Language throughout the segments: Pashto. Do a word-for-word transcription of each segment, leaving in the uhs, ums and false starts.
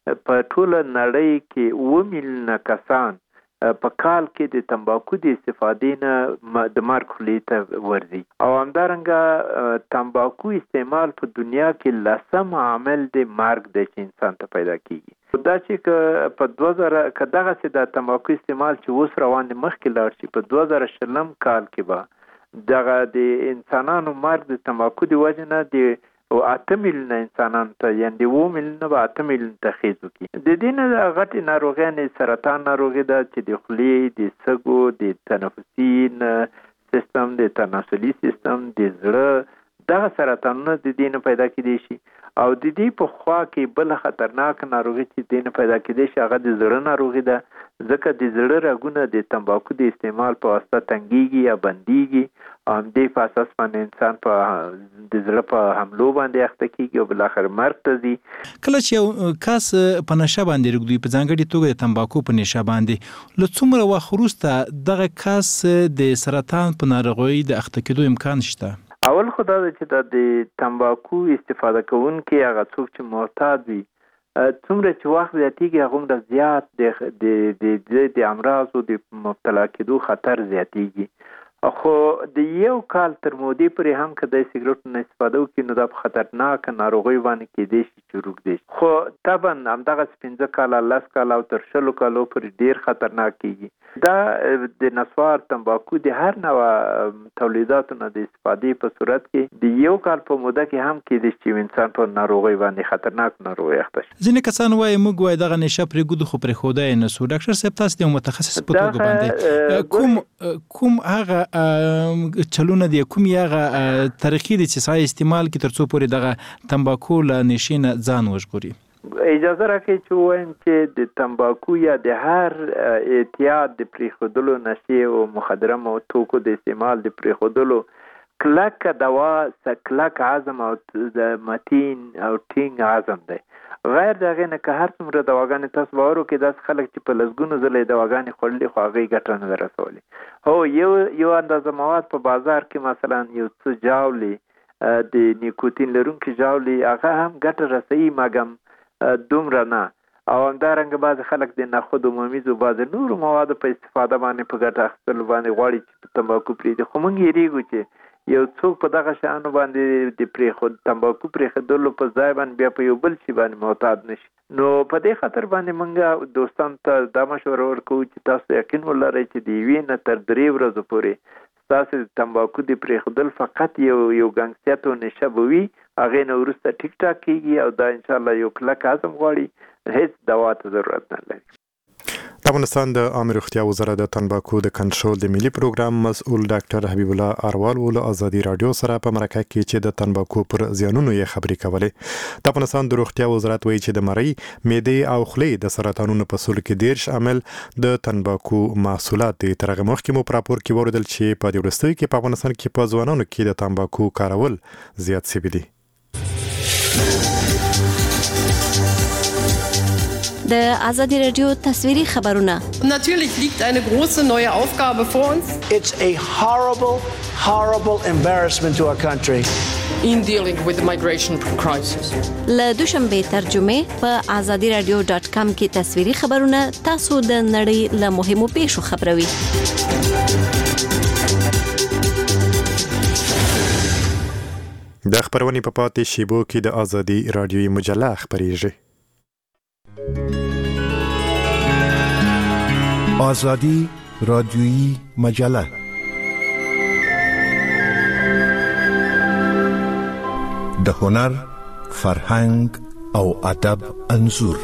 په ټوله نړۍ کې اووه میلیونه کسان په کال کې د تمباکو د استفادې نه د مرګ خولې ته ورځي او همدارنګه تمباکو استعمال په دنیا کې لسم عامل د مرګ دی چې انسان ته پیدا کیږي. دا چې په دوه زره که دغسې د تمباکو استعمال چې اوس روان دی مخکې لاړ شي په دوه زره شلم کال کې به دغه د انسانانو مرګ د تمباکو د وجې نه د او اته میلیونه انسانانو ته یعنې د اووه میلیونه به اته میلیونه ته خیز وکړي. د دې نه غټې ناروغیانې سرطان ناروغي ده چې د خولې، د سږو، د تنفسي سیستم، د تناسلي سیستم، د زړه دغه سرطانونه د دې نه پیدا کېدی شي. او د دې په خوا کې بل خطرناک ناروغي چې د دې نه پیدا کېدی شي هغه د زړه ناروغي ده، ځکه د زړه رګونه د تمباکو د استعمال په واسطه تنګېږي یا بندېږي او همدې په اساس باندې انسان په د زړه په حملو باندې اخته کېږي او بالاخره مرګ ته ځي. کله چې یو کس په نشه باندې رږدوي په ځانګړې توګه د تمباکو په نشه باندې له څومره وخت وروسته دغه کس د سرطان په ناروغۍ د اخته کېدو امکان شته؟ اول خو دا ده چې دا د تمباکو استفاده کوونکي هغه څوک چې معتاد وي څومره چې وخت زیاتېږي هغومره زیات د د امراضو د مبتلا کېدو خطر زیاتېږي. خو د یو کال تر مودې پورې هم که د سګرټو نه استفاده وکړي نو دا په خطرناکه ناروغیو باندې کېدی شي چې روږدی شي. خو طبعا همدغسې پنځه کاله لس کاله او تر شلو کالو پورې ډېر خطرناک کېږي. دا د نسوار تمباکو د هر نوع تولیداتو نه د استفادې په صورت کې د یو کال په موده کې هم کېدی شي چې انسان په ناروغۍ باندې خطرناک ناروغۍ اخته شي. ځینې کسان وایي موږ وایي دغه نشه پرېږدو خو پرېښودی یې نه سو. ډاکټر صاحب تاسو د یو متخصص په توګه باندې کوم کوم هغه چلونه دی، کوم هغه طریقې دي چې سړی استعمال کړي تر څو پورې دغه تمباکو له نشې نه ځان وژغوري؟ اجازه راکړئ چې ووایم چې د تمباکو یا د هر اعتیاد د پرېښودلو نشې او مخدره توکو د استعمال د پرېښودلو کلک دوا کلک عزم او متین او ټینګ عزم دی. غیر د هغې نه که هر څومره دواګانې تاسو باور وکړئ داسې خلک چې په لسګونو ځله یې دواګانې خوړلې خو هغې ګټه نه ده رسولې. هو یو یو اندازه مواد په بازار کې مثلا یو څه ژاولې د نیکوتین لرونکي ژاولې هغه هم ګټه رسوي مګم دومره نه. او همدارنګه بعضې خلک د نخودو ممیزو بعضې نورو موادو په استفاده باندې په ګټه اخیستلو باندې غواړي چې په تمباکو پرېږدي. خو موږ یېرېږو چې یو څوک په دغه شیانو باندې د پرېښود تمباکو پرېښودلو په ځای باندې بیا په یو بل شي باندې معتاد نه شي. نو په دې خاطر باندې موږ دوستانو ته دا مشوره ورکوو چې تاسو یقین ولرئ چې د یوې نه تر درې ورځو پورې ستاسو د تمباکو د پرېښودل فقط یو یو ګنګسیت او نشه به وي، هغې نه وروسته ټیک ټاک کېږي او دا انشاءالله یو کلک عزم غواړي، هېڅ دوا ته ضرورت نه لري. د افغانستان د عامه روغتیا وزارت د تمباکو د کنټرول د ملي پروګرام مسؤل ډاکټر حبیب الله اروال له ازادي رادیو سره په مرکه کې چې د تمباکو پر زیانونو یې خبرې کولې. د افغانستان د روغتیا وزارت وایي چې د مرۍ، معدې او خولې د سرطانونو په سلو کې دیرش عامل د تمباکو محصولات دي. تر هغه مخکې مو په راپور کې واوریدل چې په دې وروستیو کې په افغانستان کې په ځوانانو کې د تمباکو کارول زیات شوي دي. د آزادی رادیو تصویری خبرونه. Natürlich liegt eine große neue Aufgabe vor uns. It's a horrible, horrible embarrassment to our country. In dealing with the migration crisis. له دوشنبه ترجمه په آزادی رادیو ډاټ کام کې تصویری خبرونه تاسو د نړۍ له مهمو پیښو خبروي. د خبرونې په پاتې شیبو کې د آزادی رادیوي مجله خبرېږي. آزادی رادیویی مجله د هنر، فرهنګ او ادب انځور.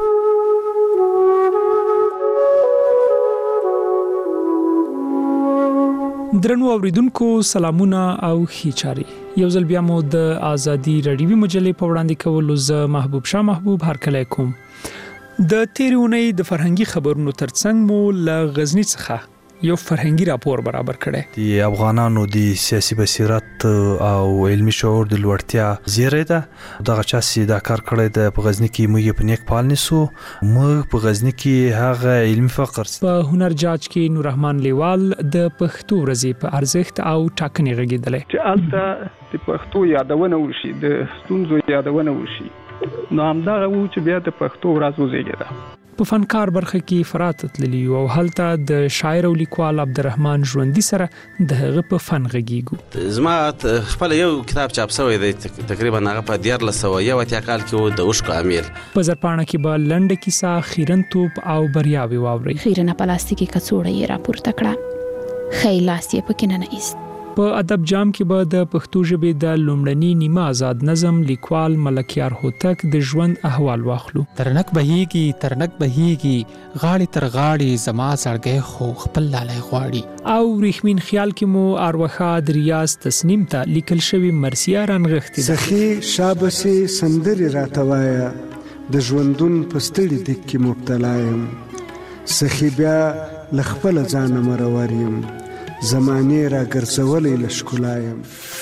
درنو اوریدونکو سلامونه او خیچاري. یو ځل بیا مو د آزادی رادیوي مجلې په وړاندې کولو زه محبوب شاه محبوب هرکلی کوم. د تیرې اونۍ د فرهنګي خبرونو ترڅنګ مو له غزني څخه یو فرهنګي راپور برابر کړی. د افغانانو د سیاسي بصیرت او علمي شعور د لوړتیا زیری ده. دغه چا چې دا کار کړی د په غزني کې موږ په نیک پال نیسو. موږ په غزني کې هغه علمي فقر په هنر جاج کې نور رحمان لیوال د پښتو ورځې په ارزښت او ټاکنې غږېدلی چې هلته د پښتو یادونه وشي، د ستونزو یادونه وشي، نو همدغه و چې بیا د پښتو ورځ وزیږېده. په فنکار برخه کې فرات تللی او هلته د شاعر او لیکوال عبدالرحمن ژوندی سره د هغه په فن غږیږو. زما خپل یو کتاب چاپ شوی دی تقریبا هغه په دیارلس سوه یو اتیا کال کې و، د اوښکو امیر. په زرپاڼه کې به لنډه کیسه، خیرن توپ او بریاوي واوري. خیرنه پلاستیکي کڅوړه یې راپورته کړه، خی لاس یې پکې نه ایست. په ادب جام کې به د پښتو ژبې د لومړني نیمه آزاد نظم لیکوال ملکیار هوتک د ژوند احوال واخلو. ترنک بهيږي ترنک بهيږي غاړي تر غاړي زما زړګي خو خپل لاله غواړي. او ریښمین خیال کې مو اروخا د ریاض تسنیم ته لیکل شوی مرثیه رانغښتې ده. سخی شابسي سندري راتوایا د ژوندون پستړي دک کې مبتلا یم، سخی بیا لخپل ځان مروریم، زمانه را ګرځولې لشکلایم.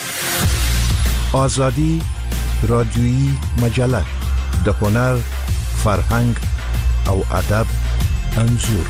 آزادی رادیویی مجله د هنر، فرهنګ او ادب انځور.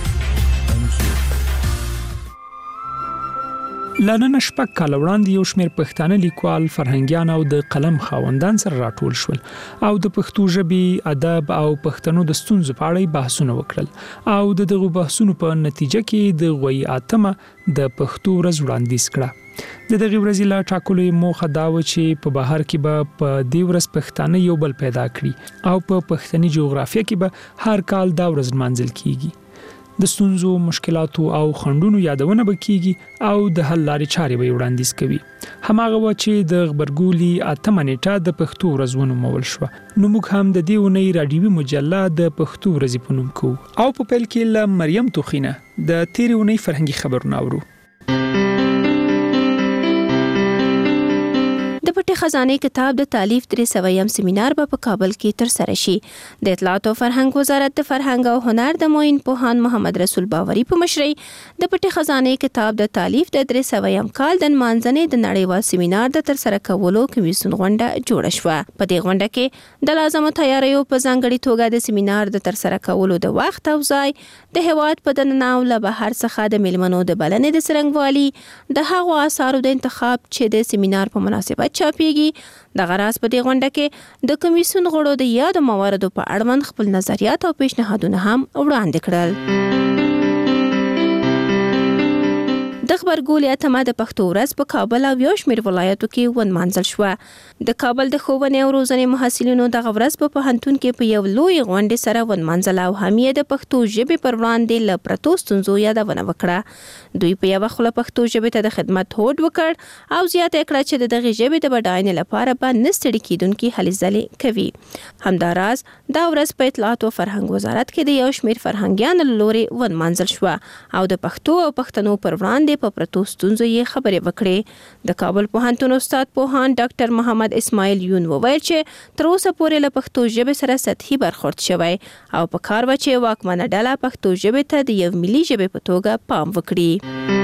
لنن شپږ کال وړاندې یو شمېر پښتانه لیکوال، فرهنګیان او د قلم خاوندان سره راټول شول او د پښتو ژبې، ادب او پښتنو د ستونزو په اړه بحثونه وکړل او د دغه بحثونو په نتیجه کې د غوي اتمه د پښتو ورځ وړاندیز کړه. د دغه ورځې لا ټاکلو موخه دا و چې په بهر کې به په دې ورځ پښتانه یو بل پیدا کړي او په پښتني جغرافیه کې به هر کال دا ورځ منځل کیږي. د ستونزو، مشکلاتو او خنډونو یادونه وکړي او د حل لارې چارې به وړاندیز کوي. هماغه و چې د غبرګولي اتمه نیټه د پښتو ورځ ونومول شوه. نو موږ هم د دې اونۍ راډیوي مجله د پښتو ورځې په نوم کوو او په پیل کې له مریم توخینه د تیرې اونۍ فرهنګي خبرونه اورو. د پټې خزانه کتاب د تالیف درې سویم سیمینار به په کابل کې تر سره شي. د اطلاعات او فرهنګ وزارت د فرهنګ او هنر د معین پوهان محمد رسول باوري په مشرۍ د پټې خزانه کتاب د تالیف د درې سویم کال د مانځنې د نړیوال سیمینار د تر سره کولو کمیسیون غونډه جوړه شوه. په دې غونډه کې د لازمه تیاریو په ځانګړي توګه د سیمینار د تر سره کولو د وخت او ځای، د هیواد په دننه او له بهر څخه د میلمنو د بلنې د څرنګوالي، د هغو آثارو د انتخاب چې د سیمینار په مناسبت چاپیږي. د غراس په دې غونډه کې د کمیسیون غړو د یاد مواردو په اړوند خپل نظریات او پیشنهادونه هم وړاندې کړل. د خبرګولي اتمه د پښتو ورځ په کابل او یو شمېر ولایتو کې ونمانځل شوه. د کابل د ښوونې او روزنې محصلینو دغه ورځ په پوهنتون کې په یو لوی غونډې سره ونمانځله او هم یې د پښتو ژبې پر وړاندې له پرتو ستونزو یادونه وکړه. دوی په یوه خوله پښتو ژبې ته د خدمت هوډ وکړ او زیاته کړه چې د دغې ژبې د بډاینې لپاره به نه ستړي کېدونکي هلې ځلې کوي. همداراز دا ورځ په اطلاعات او فرهنګ وزارت کې د یو شمېر فرهنګیانو له لورې ونمانځل شوه او د پښتو او پښتنو پر وړاندې په پرتو ستونزو یې خبرې وکړې. د کابل پوهنتون استاد پوهان ډاکټر محمد اسماعیل یون وویل چې تر اوسه پورې له پښتو ژبې سره سطحي برخورد شوی او په کار و چې واکمنه ډله پښتو ژبې ته د یو ملي ژبې په توګه پام وکړي.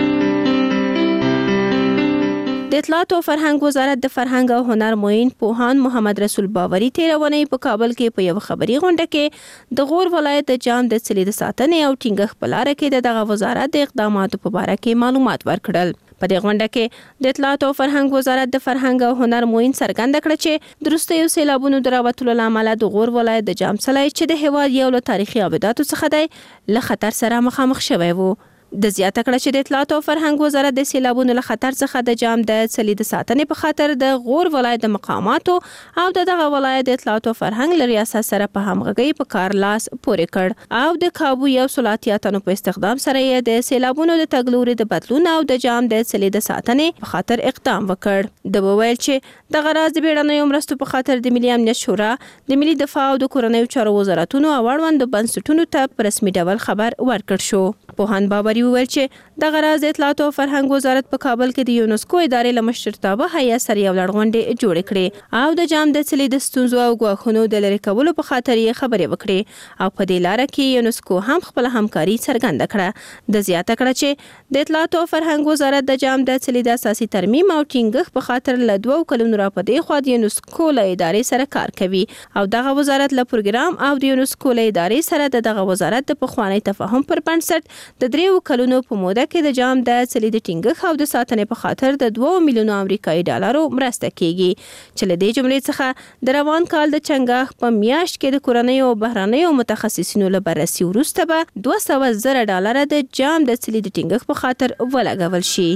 د اطلاعات او فرهنګ وزارت د فرهنګ او هنر معین پوهان محمد رسول باوري تیرونې په کابل کې په یو خبري غونډه کې د غور ولایت د جام د څلي د ساتنې او ټینګښت په لار کې د دغه وزارت د اقداماتو په اړه کې معلومات ورکړل. په دې غونډه کې د اطلاعات او فرهنګ وزارت د فرهنګ او هنر معین څرګنده کړه چې د وروستیو سیلابونو د راوتلو له امله د غور ولایت د جام څلی چې د هېواد یو له تاریخي ابداتو څخه دی له خطر سره مخامخ شوی و. د زیاته کړه چې د اطلاعات او فرهنګ وزارت د سیلابونو له خطر څخه د جام د څلي د ساتنې په خاطر د غور ولایت د مقاماتو او د دغه ولایت د اطلاعات او فرهنګ له ریاست سره په همغږۍ په کار لاس پورې کړ او د کابو یو سلطاتیاتانو په استخدام سره یې د سیلابونو د تګلوري د بدلون او د جام د څلي د ساتنې په خاطر اقدام وکړ. د وویل چې دغه راز د بیړنیو مرستو په خاطر د ملي امنیت شورا، د ملي دفاع او د کورنیو چارو وزارتونو او اړوندو بنسټونو ته په رسمي ډول خبر ورکړ شو. پوهان باوري وویل چې دغه راز د اطلاعات او فرهنګ وزارت په کابل کې د یونسکو ادارې له مشرتابه هیئت سره یو لړ غونډې جوړې کړې او د جام د څلي د ستونزو او ګواښونو د لرې کولو په خاطر یې خبرې وکړې او په دې لاره کې یونسکو هم خپل همکاري څرګنده کړه. د زیاته کړه چې د اطلاعات او فرهنګ وزارت د جام د څلي د اساسي ترمیم او ټینګښت په خاطر له دوو کلونو راپدې خوا د یونسکو له ادارې سره کار کوي او دغه وزارت له پروګرام او د یونسکو له ادارې سره د دغه وزارت د پخوانی تفاهم پر بنسټ د دریو کلونو په موده کې د جام د څلي د ټینګښت او د ساتنې په خاطر د دوه میلیونو امریکایي ډالرو مرسته کیږي چې له دې جملې څخه د روان کال د چنګښ په میاشت کې د کورنۍ او بهرنیو متخصصینو له بررسي وروسته به دوه سوه زره ډالره د جام د څلي د ټینګښت په خاطر ولګول شي.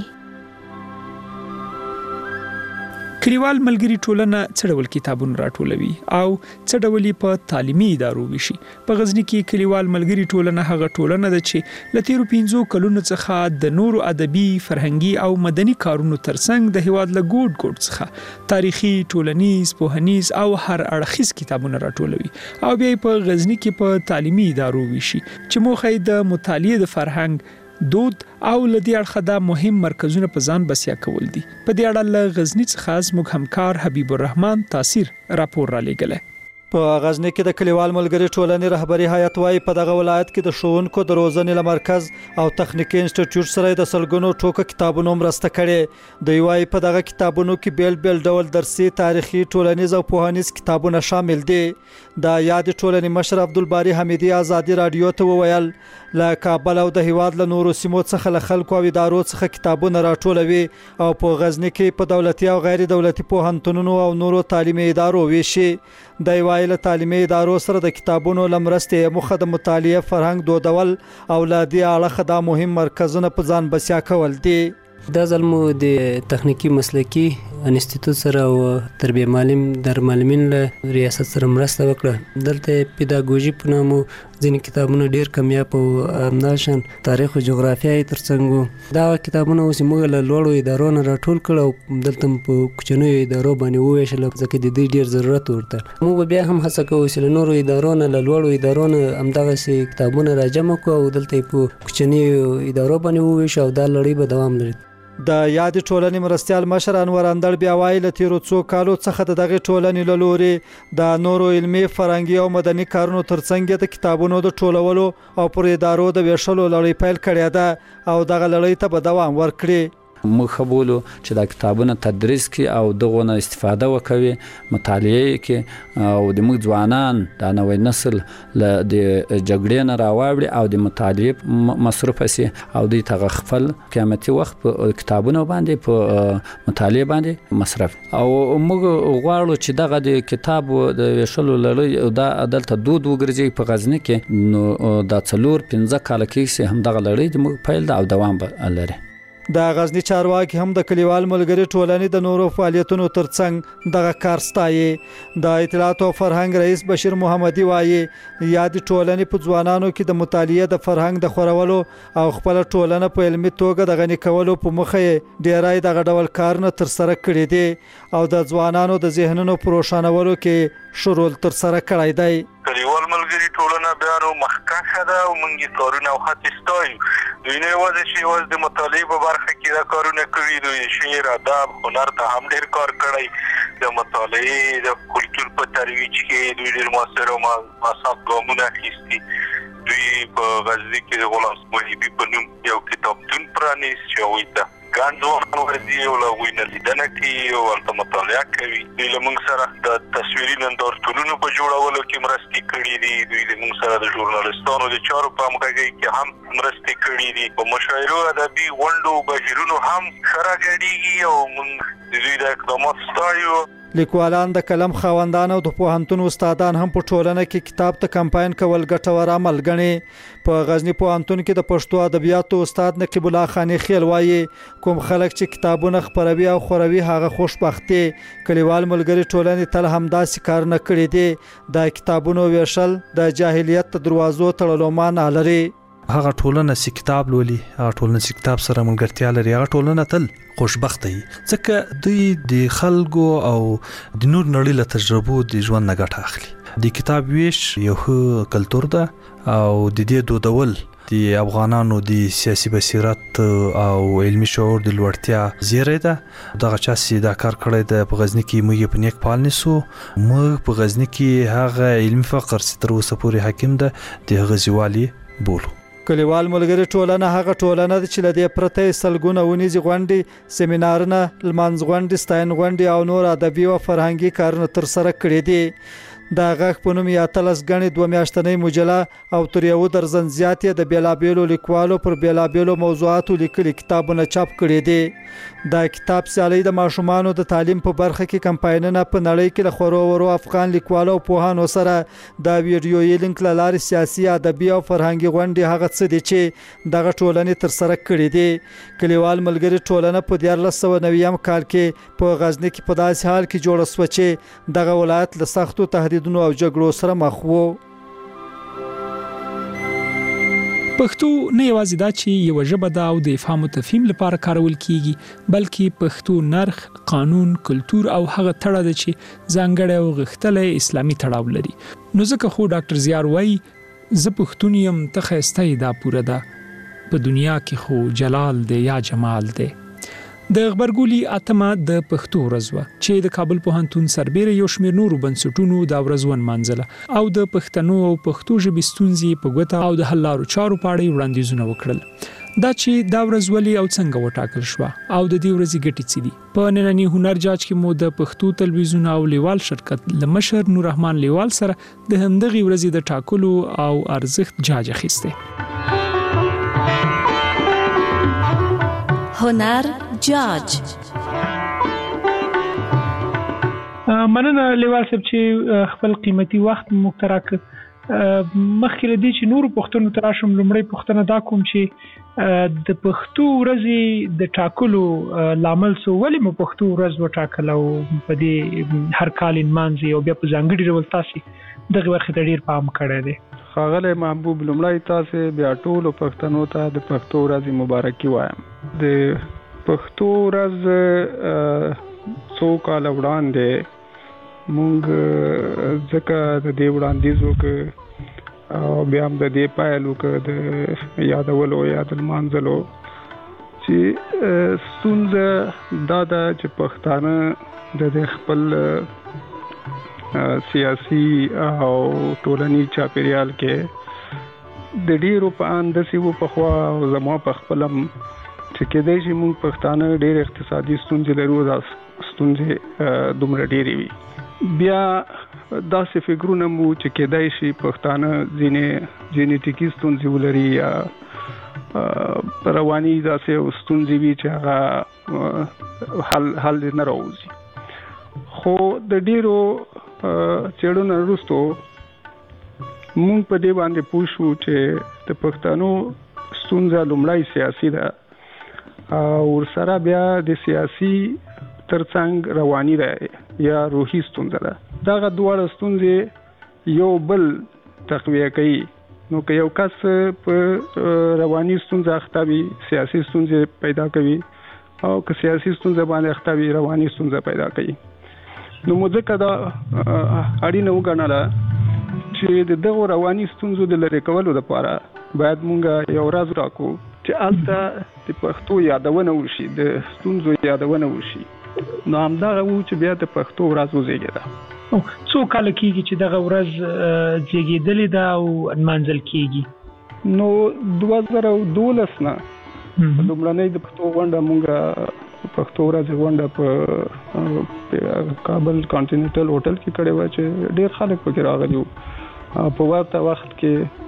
کلیوال ملګری ټولنه څه ډول کتابونه راټولوي او څه ډول په تعلیمي ادارو ویشي؟ په غزني کې کلیوال ملګری ټولنه هغه ټولنه ده چې له تیرو پنځو کلونو څخه د نورو ادبي، فرهنګي او مدني کارونو ترڅنګ د هیواد له ګوټ ګوټ څخه تاریخي، ټولنیز، پوهنیز او هر اړخیز کتابونه راټولوي او بیا په غزني کې په تعلیمي ادارو ویشي چې موخه یې د مطالعې د فرهنګ، دود او لدی اړخه دا مهم مرکزونه په ځان بسیا کول دي. په دې اړه له غزني څخه زموږ همکار حبیب الرحمن تاثیر راپور را لېږلی. په غزنی کې د کلیوال ملګری ټولنې رهبری هیئت وايي په دغه ولایت کې د ښوونکو د روزنې له مرکز او تخنیکي انسټیټیوټ سره د سلګونو ټوکه کتابونو مرسته کړې. دوی وايي په دغه کتابونو کې بیل بیل ډول درسي، تاریخي، ټولنیز او پوهنیز کتابونه شامل دي. د یاد ټولنې مشر عبدالباری حمیدي آزادي رادیو ته وویل له کابل او د هیواد له نورو سیمو څخه له خلکو او ادارو څخه کتابونه راټولوي او په غزنی کې په دولتي او غیر دولتي پوهنتونونو او نورو تعلیمي ادارو ویشي. د وایله تعلیمي ادارو سره د کتابونو لمرسته مخه د مطالعه فرهنګ دودول او لا دی اړه د مهم مرکزونه په ځان بسیا کول دي. دا ځلمو د تخنیکی مسلکی انسټیټیوټ سره او تربیه معلم در معلمین له ریاست سره مرسته وکړه. دلته پیداګوژي په نامو ځینې کتابونه ډیر کمیاب او همداشان تاریخ او جغرافیه ترڅنګ دا کتابونه اوس موږ له لوړو ادارو نه راټول کړو او دلته په کوچنیو ادارو باندې وویشل ځکه د دې ډیر ضرورت ورته. موږ بیا هم هڅه کوو چې له نورو ادارو نه له لوړو ادارو نه همدغه کتابونه راجمع کړو او دلته په کوچنیو ادارو باندې وویشو او دا لړۍ به دوام لري. د یاد ټولنې مرستیال مشر انور اندړ بیا وایي له تیرو څو کالو څخه د دغه ټولنې له لوري د نورو علمي، فرهنګي او مدني کارونو ترڅنګ د کتابونو د ټولولو او پر ادارو د ویشلو لړۍ پیل کړې ده او دغه لړۍ ته به دوام ورکړي. موږ خبرو چې دا کتابونه تدریس کی او دغه نه استفاده وکوي، مطالعه کی او د موږ ځوانان د نوې نسل له د جګړې نه راوړي او د مطالعه مصرف سي او د تغخفل قیمتي وخت په کتابونو باندې په مطالعه باندې مصرف. او موږ غواړو چې دغه د کتاب د ویشلو لړۍ دا عدالت دود وګرځي په غزنی کې. نو د څلور پنځه کال کې هم دغه لړۍ د موږ پیل او دوام به لري. د غزنی چارواکي هم د کلیوال ملګری ټولنې د نورو فعالیتونو ترڅنګ دغه کار ستایي. د اطلاعات او فرهنګ رئیس بشیر محمدي وایي یاد ټولنې په ځوانانو کې د مطالعه د فرهنګ د خورولو او خپل ټولنه په علمي توګه د غني کولو په مخه ډیرای دغه ډول کارونه تر سره کړی دي او د ځوانانو د ذهنونو پروشانولو کې شروع تر سره کړی دی. کلیوال ملګری ټولنه بیا نو مخکښه ده او موږ کارونه او هڅې ستایو. دوی نه یوازې چې یوازې د مطالعې په برخه کې دا کارونه کړي، دوی شعر، ادب، هنر ته هم ډېر کار کړی. د مطالعې د کلتور په ترویج کې دوی ډېر مؤثر او مؤثر ګامونه اخیستي. دوی په غزني کې د غلام محیبي په نوم یو کتابتون پرانیست چې هغوی ته ګڼ ځوانان ورځي او له هغوی نه لیدنه کوي او هلته مطالعه کوي. دوی له موږ سره د تصویري نندارتونونو په جوړولو کې مرستې کړي دي. دوی د موږ سره د ژورنالستانو د چارو په همغږۍ کې هم مرستې کړي دي. په مشاعرو، ادبي غونډو، بهیرونو هم سره ګډېږي او موږ د دوی د اقدامات ستایو. لیکوالان، د قلم خاوندان او د پوهنتون استادان هم په ټولنه کې کتاب ته کمپاین کول ګټور عمل ګڼي. په غزنی پوهنتون کې د پښتو ادبیاتو استاد نقیب الله خانی خیل وایي کوم خلک چې کتابونه خپروي او خوروي هغه خوشبخت دي. کلیوال ملګری ټولنې تل همداسې کارونه کړي دي. د کتابونو ویشل د جاهلیت دروازو تړلو معنی لري. هغه ټولنه چې کتاب لولي، هغه ټولنه چې کتاب سره ملګرتیا لري، هغه ټولنه تل خوشبخته وي ځکه دوی د خلکو او د نور نړۍ له تجربو د ژوند نه ګټه اخلي. د کتاب ویش یو ښه کلتور ده او د دې دودول د افغانانو د سیاسي بصیرت او علمي شعور د لوړتیا زیری ده. دغه چا چې دا کار کړی د په غزنی کې موږ په نیک پال نیسو. موږ په غزنی کې هغه علمي فقر چې تر اوسه پورې حاکم ده د هغه زیوالي بولو. کلیوال ملګری ټولنه هغه ټولنه ده چې لدې پرته سلګونه ونیزي غونډې، سیمینارونه، لمانځ غونډې، ستاین غونډې او نور ادبي او فرهنګي کارونه تر سره کړي دي. د غږ په نوم یې اتلس ګڼې دوه میاشتنۍ مجله او تر یو درزن زیاتې د بیلابیلو لیکوالو پر بیلابیلو موضوعاتو لیکلي کتابونه چاپ کړي دي. دا کتاب سیالي د ماشومانو د تعلیم په برخه کې کمپاینونه په نړۍ کې له خورو ورو افغان لیکوالو او پوهانو سره د ویډیويي لینک له لارې سیاسي، ادبي او فرهنګي غونډې هغه څه دي چې دغه ټولنې تر سره کړي دي. کلیوال ملګری ټولنه په دیارلس سوه نوي کال کې په غزنی کې په داسې حال کې جوړه شوه چې دغه ولایت له سختو تهدیدونو او جګړو سره مخ و. پښتو نه یوازې دا چې یو ژبه ده او د افهام او تفهیم لپاره کارول کیږي، بلکې پښتو نرخ، قانون، کلتور او هغه تړه ده چې ځانګړی او غښتلی اسلامي تړاو لري. نو ځکه خو ډاکټر زیار وایي زه پښتون یم ته ښایسته دا پوره ده، په دنیا کې خو جلال دی یا جمال دی. د غبرګولي اتمه د پښتو ورځ وه چې د کابل پوهنتون سربیره یو شمېر نورو بنسټونو دا ورځ ونمانځله او د پښتنو او پښتو ژبې ستونزې په ګوته او د حل لارو چارو په اړه وړاندیزونه وکړل. دا چې دا ورځ ولې او څنګه وټاکل شوه او د دې ورځې ګټې څه دي. په ننني هنر جاج کې مو د پښتو تلویزیون او لیوال شرکت له مشر نور رحمان لیوال سره د همدغې ورځې د ټاکلو او ارزښت جاج اخیسته. هنر جاج. مننه لیوال صاحب چې خپل قیمتي وخت مختراک. مخکې لدی چې نور پښتون تراشم لمړی پښتنه دا کوم چې د پښتو ورځې د ټاکلو لامل سو ولې مو پښتو ورځ وټاکل او په دې هر کال انمانځي او بیا په ځانګړي ډول تاسو دغه وخت ډیر پام کړی دی. خاغله محبوب لمړی تاسو بیا ټول پښتنو ته د پښتو ورځې مبارکي وایم. د پښتو ورځ څو کال وړاندې مونږ ځکه د دې وړاندیز وکړ او بیا هم د دې پایل وکړ د یادولو یا د لمانځلو چې ستونزه دا ده چې پښتانه د خپل سیاسي او ټولنیز چاپیریال کې د ډیرو په اندسي وو په خوا او زمو په خپلم چې کېدای شي موږ پښتانه ډېر اقتصادي ستونزې لرو، دا ستونزې دومره ډېرې وي. بیا داسې فکرونه مو چې کېدای شي پښتانه ځینې جینیټیکي ستونزې ولري یا رواني داسې ستونزې وي چې هغه حل حل نه راوځي. خو د ډېرو څېړنو وروسته موږ په دې باندې پوه شو چې د پښتنو ستونزه لومړی سیاسي ده او ورسره بیا د سیاسي ترڅنګ رواني ده یا روحي ستونزه ده. دغه دواړه ستونزې یو بل تقویه کوي. نو که یو کس په رواني ستونزه اخته وي سیاسي ستونزې پیدا کوي او که سیاسي ستونزه باندې اخته وي رواني ستونزه پیدا کوي. نو موږ ځکه دا اړینه وګڼله چې د دغو رواني ستونزو د لرې کولو لپاره باید مونږ یو ورځ راکړو چې هلته د پښتو یادونه وشي، د ستونزو یادونه وشي. نو همدغه وو چې بیا د پښتو ورځ وزیږېده. څو کاله کېږي چې دغه ورځ زیږېدلې ده او نمانځل کېږي؟ نو دوه زره دولس نه لومړنۍ د پښتو غونډه مونږ پښتو ورځ غونډه په کابل کانټیننټل هوټل کې کړې وه چې ډېر خلک پکې راغلي وو. په ورته وخت کې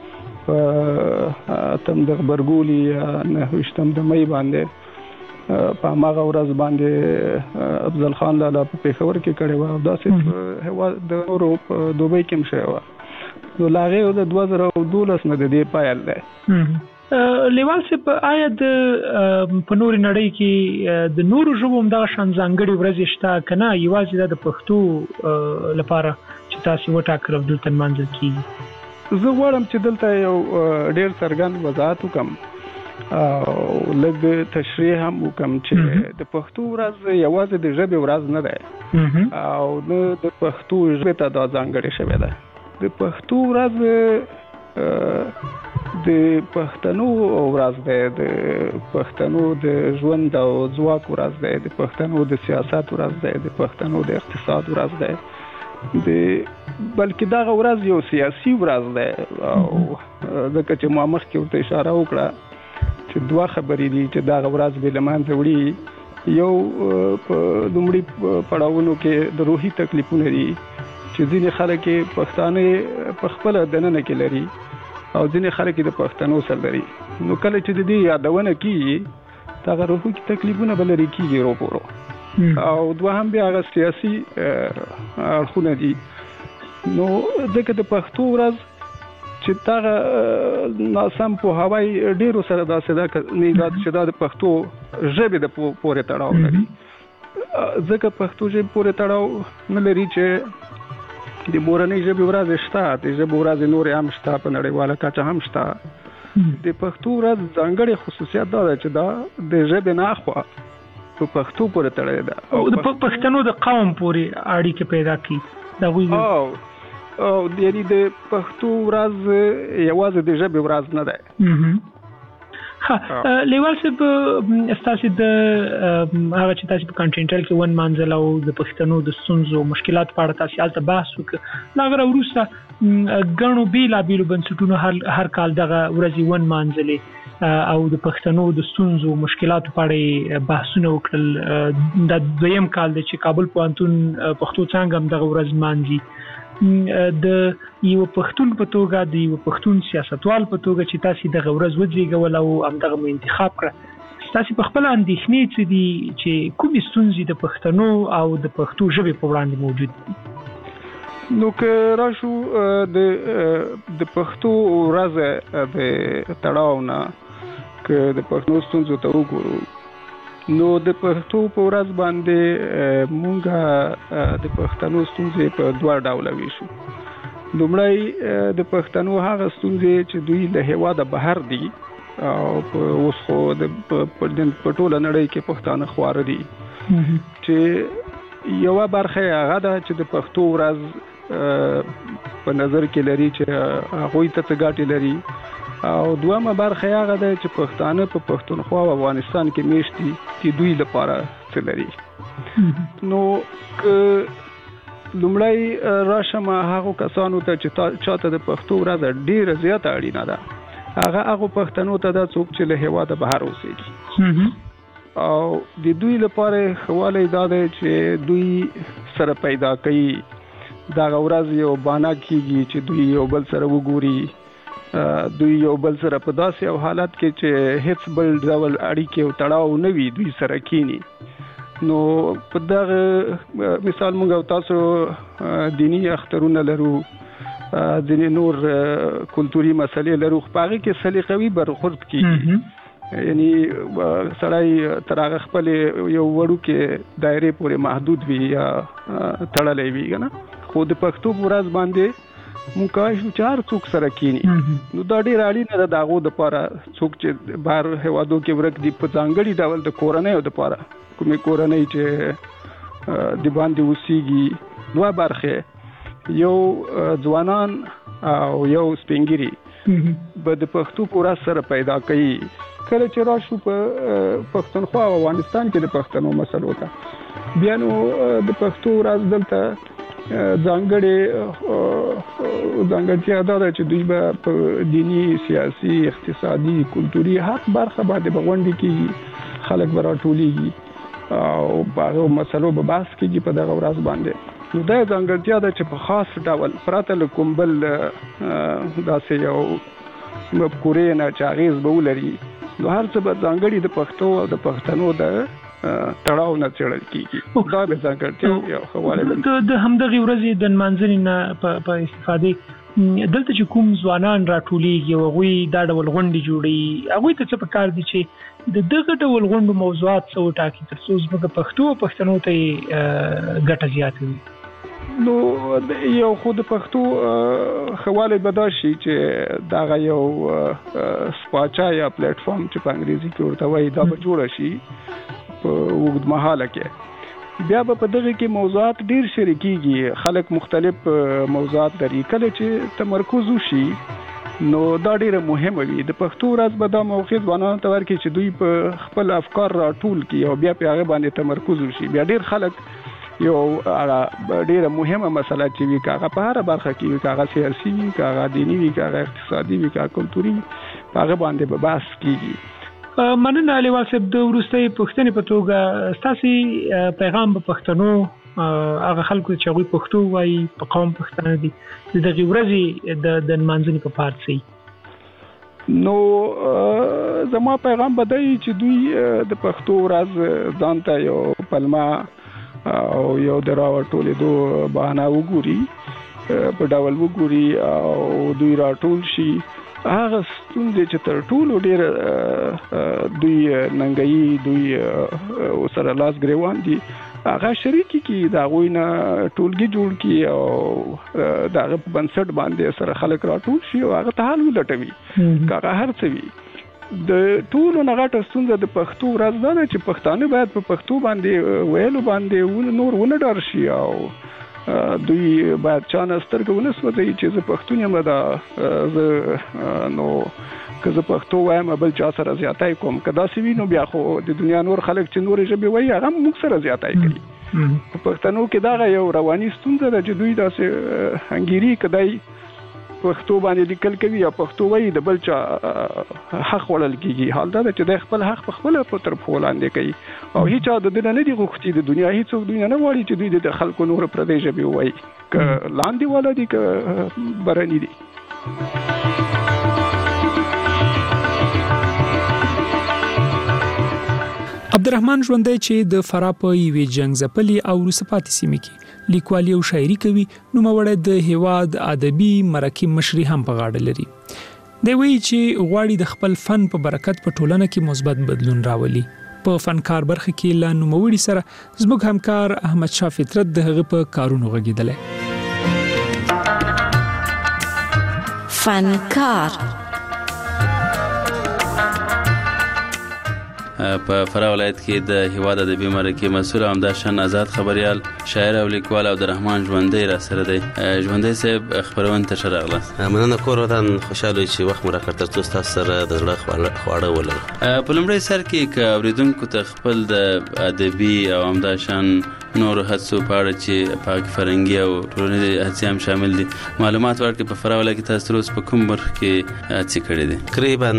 په اتم د غبرګولي یا نهه ویشتم د مۍ باندې په هماغه ورځ باندې افضل خان لالا په پېښور کې کړې وه او داسې هېواد د نورو په دوبۍ کې هم شوې وه. نو له هغې د دوه زره دولس نه د دې پیل دی. لیوال صاحب آیا د په نورې نړۍ کې د نورو ژبو هم دغه شان ځانګړې ورځې شته که نه یوازې دا د پښتو لپاره چې تاسې وټاکل او دلته نمانځل کېږي؟ زه غواړم چې دلته یو ډېر څرګند وضاحت وکړم او لږ تشریح هم وکړم چې د پښتو ورځ یوازې د ژبې ورځ نه ده او نه د پښتو ژبې ته دا ځانګړې شوې ده. د پښتو ورځ د پښتنو ورځ ده، د پښتنو د ژوند او ځواک ورځ ده، د پښتنو د سیاست ورځ ده، د پښتنو د اقتصاد ورځ ده. د بلکې دغه ورځ یو سیاسي ورځ ده او ځکه چې ما مخکې ورته اشاره وکړه چې دوه خبرې دي چې دغه ورځ به له منځه وړي. یو په لومړي پړاوونو کې د روحي تکلیفونه دي چې ځینې خلک پښتانه په خپل دننه کې لري او ځینې خلک د پښتنو سره لري. نو کله چې د دې یادونه کیږي دا روحي تکلیفونه بلري کیږي ورو او دوهم بیا هغه سیاسي اړخونه دي. نو ځکه د پښتو ورځ چې دا ناسم په هواي ډیرو سره داسې دا نه دا چې دا د پښتو ژبې د پورې تړاو لري. ځکه پښتو ژبې پورې تړاو نه لري چې د مورنۍ ژبې ورځ شته، د ژبې ورځ نور هم شته، په نړیواله کچه هم شته. د پښتو ورځ ځانګړی خصوصیت دا ده چې دا د ژبې نه اخوا په پښتو پورې تړلې ده او د پښتنو د قوم پورې اړیکه پیدا کی دا وی او او یعنی د پښتو ورځ یوازې د ژبې ورځ نه ده. ها لیوال صاحب استاسي د هغه چې تاسو په کانټینټل کې ون مانځل او د پښتنو د ستونزو مشکلات په اړه تاسو البته بحث وکړ. لاغره وروسته غنو بیلا بیلو بنسټونو هر هر کال دغه ورځي ون مانځلې او د پښتنو د ستونزو مشکلاتو په اړه بحثونه وکړل. د دویم کال د چې کابل پوهنتون پښتو څنګه هم دغه ورځ مانځي. د یو پښتون په توګه د یو پښتون سیاستوال په توګه چې تاسو دغه ورځ وځيګول او همدغه مو انتخاب کړ، تاسو په خپل اندېښنې څه دي چې کومې ستونزې د پښتنو او د پښتو ژبې په وړاندې موجود دي؟ نو که راشو د د پښتو ورځ د تړاو نه که د پښتو ستونزو ته وګورو نو د پښتو په ورځ باندې مونږه د پښتنو ستونزې په دوه ډوله ویشو. لومړی د پښتنو هغه ستونزې چې دوی له هېواده بهر دي او اوس خو د په ټوله نړۍ کې پښتانه خواره دي چې یوه برخه هغه ده چې د پښتو ورځ په نظر کې لري چې هغوی ته څه ګټې لري او دویمه برخه هغه ده چې پښتانه په پښتونخوا او افغانستان کې میشت دي چې دوی لپاره څه لري. نو لومړی راشم هغو کسانو ته چې چاته د پښتو ورځ ډیره زیاته اړینه ده هغه هغو پښتنو ته ده څوک چې له هېواده بهر اوسېږي او د دوی لپاره ښه والی دا دی چې دوی سره پیدا کوي دغه ورځ یو بانه کېږي چې دوی یو بل سره وګوري، دوی یو بل سره په داسې یو حالت کې چې هیڅ بل ډول اړیکې او تړاو نه وي دوی سره کینی. نو په دغه مثال موږ او تاسو دینی اخترونه لرو، ځینې نور کلتوري مسلې لرو، په هغې کې سلیقوي برخورد کیږي، یعنی سړی تر هغه خپل یو وړوکې دایرې پورې محدود وي یا تړلی وي که نه. خو د پښتو په ورځ باندې مونږ کولی شو چې هر څوک سره کینی. نو دا ډېره اړینه ده د هغو دپاره څوک چې بهر هېوادو کې ورک دي په ځانګړي ډول د کورنیو دپاره کومې کورنۍ چې د باندې اوسېږي دوه برخې، یو ځوانان او یو سپین ږیري به د پښتو په ورځ سره پیدا کوي. کله چې راشو په پښتونخوا او افغانستان کې د پښتنو مسلو ته بیا نو د پښتو ورځ دلته ځانګړې ځانګړتیا دا ده چې دوی به په دیني، سیاسي، اقتصادي، کلتوري هر برخه باندې به غونډې کېږي، خلک به راټولېږي او په هغو مسلو به بحث کېږي په دغه ورځ باندې. نو دا ځانګړتیا ده چې په خاص ډول پرته له کوم بل داسې یو مفکورې نه چې اغېز به ولري نو هر څه به ځانګړي د پښتو او د پښتنو د تړاو نه څېړل کېږي. دا به ځانګړتیا یو ښه والی د همدغې ورځې د نمانځنې نه په استفادې دلته چې کوم ځوانان راټولېږي او هغوی دا ډول غونډې جوړوي هغوی ته څه پکار دي چې د دغه ډول غونډو موضوعات څه وټاکي تر څو زموږ پښتو او پښتنو ته یې ګټه زیاته وي؟ نو یو خو د پښتو ښه والی به دا شي چې دغه یو سپاچا یا پلیټفارم چې په انګریزي کې ورته وایي دا به جوړه شي په اوږد مهاله کې. بیا به په دغه کې موضوعات ډیر شریکېږي، خلک مختلف موضوعات لري. کله چې تمرکز وشي نو دا ډیره مهمه وي. د پښتو ورځ به دا موقع ځوانانو ته ورکړي چې دوی په خپل افکار راټول کړي او بیا په هغه باندې تمرکز وشي. بیا ډیر خلک یو ډیره مهمه مسله چې وي که هغه په هره برخه کې وي، که هغه سیاسي وي، که هغه دیني وي، که هغه اقتصادي وي، که هغه کلتوري وي، په هغه باندې به بحث کېږي. مننه لیوال صاحب. د وروستۍ پوښتنې په توګه ستاسې پیغام به پښتنو هغه خلکو چې هغوی پښتو وایي په قوم پښتانه دي د دغې ورځې د د نمانځنې په پار څه نو زما پیغام به دی چې دوی د پښتو ورځ ځان ته یو پلمه او یو د راوټولېدو بهانه وګوري په ډول وګوري او دوی راټول شي هغه ستونزې چې تر ټولو ډېر دوی ننګوي دوی سره لاس ګرېوان دي هغه شریکي کی دا غوینه ټولګي جوړ کی او داغه بنسټ باندې سره خلک راټول شي او هغه ته حل ولټوي کاغه هر څه وي د ټولو نغټه ستونزه د پښتو ورځ ده چې پښتانه باید په پښتو باندې ویلو باندې نور ونه ډار شي او دوی باید چانه سترګې ونه سوځي چې زه پښتون یم دا نو که زه پښتو وایم بل چا سره زیاتای کوم که داسې وي نو بیا خو د دنیا نور خلک چې نورې ژبې وایي هغه موږ سره زیاتای کوي په پښتنو کې دغه یو رواني ستونزه ده چې دوی داسې انګیري کدی پښتو باندې لیکل کوي یا پښتو وایي د بل چا حق وړل کیږي حال دا چې د خپل حق په خپل په تر په وړاندې کوي او هیڅ د دې نه دی غوښتي د دنیا هیڅ دوی نه غواړي چې دوی د خلکو نور پردې ژبې وایي که لاندې ولدي که برني دي عبدالرحمن ژوندی چې د فراه په یوې جنګ ځپلې او وروسته پاتې سیمې کې لیکوالي او شاعري کوي نوموړی د هیواد ادبي مرکې مشري هم په غاړه لري دی وایي چې غواړي د خپل فن په برکت په ټولنه کې مثبت بدلون راولي په فنکار برخه کې له نوموړي سره زموږ همکار احمد شاه فطرت د هغه په کارونو غږېدلی فنکار په فراه ولایت کې د هیواد ادبي مرکې مسؤل همداشان آزاد خبریال شاعر او لیکوال عبدالرحمن ژوندی را سره دی ژوندی صاحب خبرونه ته ښه راغلاست مننه کور ودان خوشحاله چې وخت مو راکړ تر څو ستاسو سره د زړه خواړه ولرو په لومړي سر کې که اورېدونکو ته خپل د ادبي او همداشان نورو هڅو په اړه چې پاک فرهنګي او ټولنیزې هڅې هم شامل دي معلومات ورکړئ په فراه ولایت کې تاسو تر اوسه په کوم برخه کې هڅې کړې دي تقریبا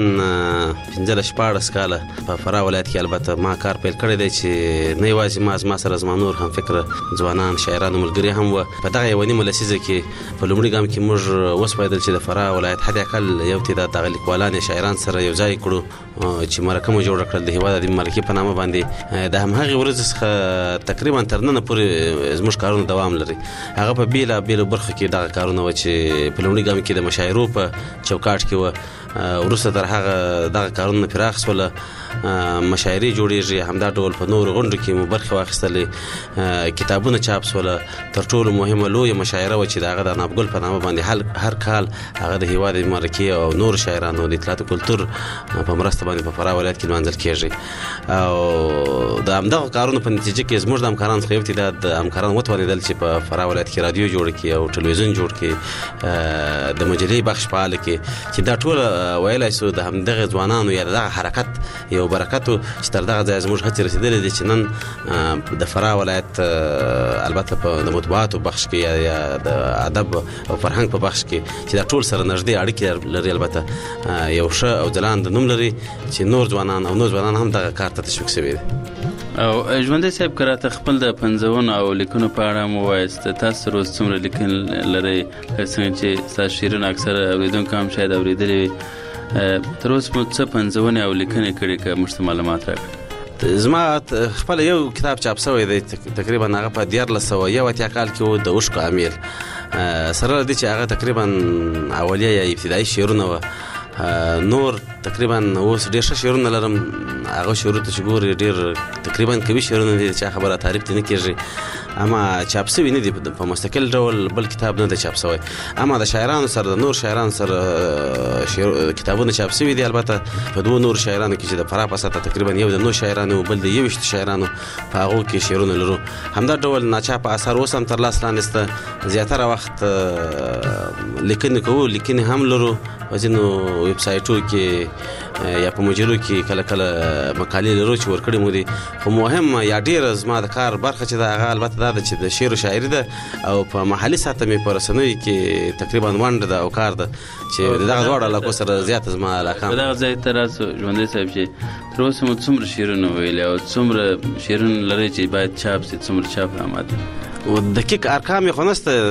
پنځلس شپاړس کاله په فراه ولایت کې البته ما کار پیل کړی دی چې نه یوازې ما زما سره زما نور هم فکر ځوانان شاعران او ملګري هم وو په دغه یوه نیمه لسیزه کې په لومړي ګام کې موږ وسپارېدل چې د فراه ولایت حد اقل یو تعداد دغه لیکوالان شاعران سره یو ځای کړو چې مرکه مو جوړه کړل د هیواد ادبي مرکې په نامه باندې د همهغې ورځې څخه تقریبا تر ننه پورې زموږ کارونه دوام لري هغه په بېلابېلو برخو کې دغه کارونه وه چې په لومړي ګام کې د مشاعرو په چوکاټ کې وه وروسته تر هغه دغه کارونه پراخ شوله مشاعرې جوړېږي همدا ډول په نورو غونډو کې مو برخې واخیستلې کتابونه چاپ شوله تر ټولو مهمه لویه مشاعره وه چې د هغه د نابګل په نامه باندې هر کال هغه د هیواد مرکې او نور شاعرانو د اطلاعات او کلتور په مرسته باندې په فراه ولایت کې لمانځل کېږي او د همدغه کارونو په نتیجه کې زموږ د همکارانو څخه یو تعداد همکاران وتوانېدل چې په فراه ولایت کې رادیو جوړ کړي او ټلویزیون جوړ کړي د مجلې بخش فعال کړي چې دا ټول ویلای سو د همدغه ځوانانو یا دغه حرکت یو برکت چې تر دغه ځای زموږ هڅې رسېدلې دي چې نن د فراه ولایت البته په د مطبوعاتو بخش کې یا د ادب او فرهنګ په بخش کې چې دا ټول سره نږدې اړیکې لري البته یو ښه او ځلانده نوم لري چې نور ځوانان او نور ځوانان هم دغه کار ته تشویق شوي دي او ژوندی صاحب که راته خپل د پنځونو او لیکنو په اړه مو ووایاست تاسو تر اوسه څومره لیکن لرئ لکه څنګه چې ستاسو شعرونه اکثره اورېدونکو هم شاید اورېدلي وي تر اوسه مو څه پنځونې او لیکنې کړي که موږ ته معلومات راکړئ زما خپل یو کتاب چاپ شوی دی تقریبا هغه په دیارلس سوه یو اتیا کال کې و د اوښکو امیل سره له دې چې هغه تقریبا اولیه یا ابتدایي شعرونه وه نور تقریبا اوس ډېر ښه شعرونه لرم هغه شعرونو ته چې ګورې ډېر تقریبا قوي شعرونه دي چې خبره تعریف ته نه کېږي اما چاپ شوي نه دي په مستقل ډول بل کتاب نه دی چاپ شوی اما د شاعرانو سره د نور شاعرانو سره کتابونه چاپ شوي دي البته په دوه نور شاعرانو کې چې د فراه په سطحه تقریبا یو د نو شاعرانو بل د یوویشتو شاعرانو په هغو کې شعرونه لرو همدا ډول ناچاپه اثار اوس هم تر لاس لاندې شته زیاتره وخت لیکنې کوو لیکنې هم لرو ځینو ویب سایټو کې یا په مجلو کې کله کله مقالې لرو چې ورکړې مو دي، خو مهم یا ډېره زما د کار برخه چې ده هغه البته دا ده چې د شعر و شاعري ده او په محلي سطحه مې په رسنیو کې تقریبا ونډه ده او کار ده چې دغه دواړو علاقو سره زیاته زما علاقه په دغه ځای ته راسو ژوندی صاحب چې تر اوسه مو څومره شعرونه ویلي او څومره شعرونه لرئ چې باید چاپ شي، څومره چاپ آماده؟ دقیق ارقام یې خو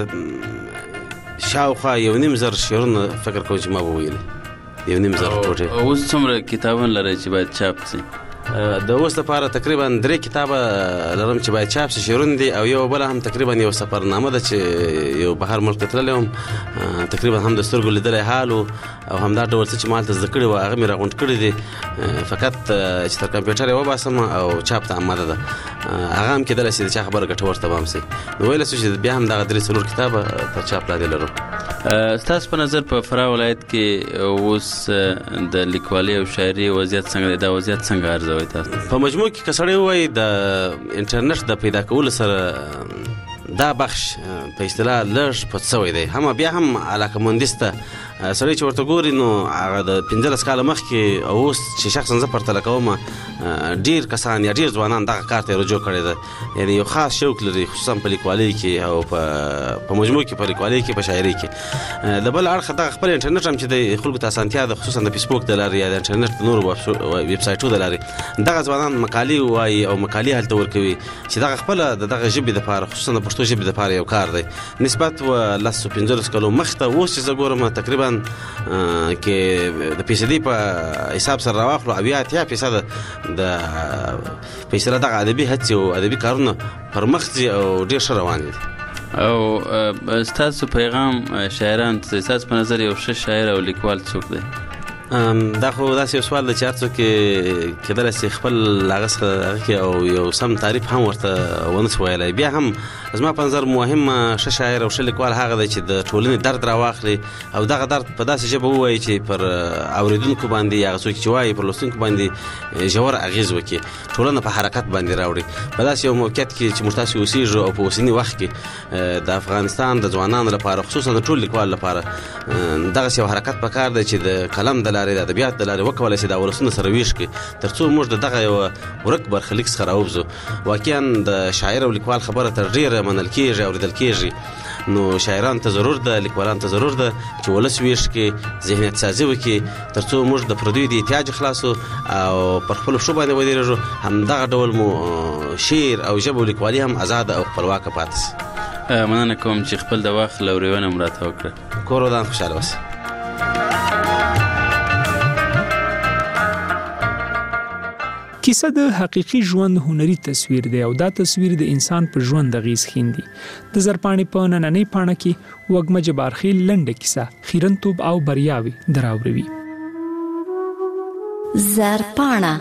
نشته، شاوخوا یو نیم زر شعرونه فکر کوم چې ما به ویلي، یو نیم زر ټوټې. اوس څومره کتابونه لرئ چې باید چاپ شي؟ د اوس لپاره تقریبا درې کتابه لرم چې باید چاپ شي شعرونه دي، او یو بله هم تقریبا یو سفرنامه ده چې یو بهر ملک ته تللی وم، تقریبا هم د سترګو لیدلی حال و او همدا ډول څه چې ما هلته زده کړي وو هغه مې راغونډ کړي دي، فقط چې تر کمپیوټر یې وباسم او چاپ ته آماده ده. هغه هم کېدلی شي د چا خبره ګټور تمام شي، نو ویلی شو چې بیا هم دغه درې څلور کتابه تر چاپ لاندې لرو. ستاسو په نظر په فراه ولایت کې اوس د لیکوالۍ او شاعرۍ وضعیت څنګه دی؟ دا وضعیت څنګه ارزوئ تاسو؟ په مجموع کې که سړی ووایي د انټرنیټ د پیدا کولو سره دا بخش په اصطلاح لږ پټ شوی دی، هم بیا هم علاقه مندي شته. سړی چې ورته ګوري نو هغه د پنځلس کاله مخکې او اوس چې شخصا زه پرتله کوم ډېر کسان یا ډېر ځوانان دغه کار ته رجوع کړی ده، یعنې یو خاص شوق لري خصوصا په لیکوالۍ کې او په مجموع کې په لیکوالۍ کې په شاعرۍ کې. د بل اړخه دغه خپل انټرنیټ هم چې د خلکو ته اسانتیا ده خصوصا د فیسبوک د لارې یا د انټرنیټ د نورو ویب سایټو د لارې دغه ځوانان مقالې وایي او مقالې هلته ورکوي چې دغه خپله د دغه ژبې دپاره خصوصا د پښتو ژبې دپاره یو کار دی. نسبت و لسو پنځلسو کلو مخته اوس چې زه ګورم تقریبا کې د فیصدي په حساب سره راواخلو اویا اتیا فیصده د په اصطلاح دغه ادبي هڅې او ادبي کارونه پر مخ ځي او ډېر ښه روان دي. او ستاسو پیغام شاعران ته ستاسو په نظر یو ښه شاعر او لیکوال څوک دی؟ دا خو داسې یو سوال دی چې هر څوک کېدلی شي خپل هغه څخه هغه کې او یو سم تعریف هم ورته ونه شي ویلی. بیا هم زما په نظر مهم ښه شاعر او ښه لیکوال هغه دی چې د ټولنې درد راواخلي او دغه درد په داسې ژبه ووایي چې پر اورېدونکو باندې هغه څوک چې وایي پر لوستونکو باندې ژور اغېز وکړي، ټولنه په حرکت باندې راوړي. په داسې یو موقعیت کې چې موږ تاسې اوسېږو او په اوسني وخت کې د افغانستان د ځوانانو لپاره خصوصا د ټول لیکوال لپاره دغسې یو حرکت پکار دی چې د قلم د د ادبیات د لارې وکولی شي دا ولسونه سره ویښ کړي تر څو موږ د دغه یوه ورک برخلیک څخه راووځو. واقعا د شاعر او لیکوال خبره تر ډېره منل کېږي اورېدل کېږي، نو شاعرانو ته ضرور ده، لیکوالانو ته ضرور ده چې ولس ویښ کړي، ذهنیت سازي وکړي تر څو موږ د پردیو د احتیاج خلاصو او پر خپلو پښو باندې ودرېږو، همدغه ډول مو شعر او ژبه او لیکوالي هم آزاده او خپلواکه پاتې شي. مننه کوم چې خپل د وخت لورېونه مو راته وکړه. کور ودان خوشحاله اوسئ. کیسه د حقیقي ژوند هنري تصویر دی او دا تصویر د انسان په ژوند اغیز ښیندي. د زرپاڼې په نننۍ پاڼه کې وږمه جبارخیل لنډه کیسه خیرنتوب او بریاوې دراوروي. زرپاڼه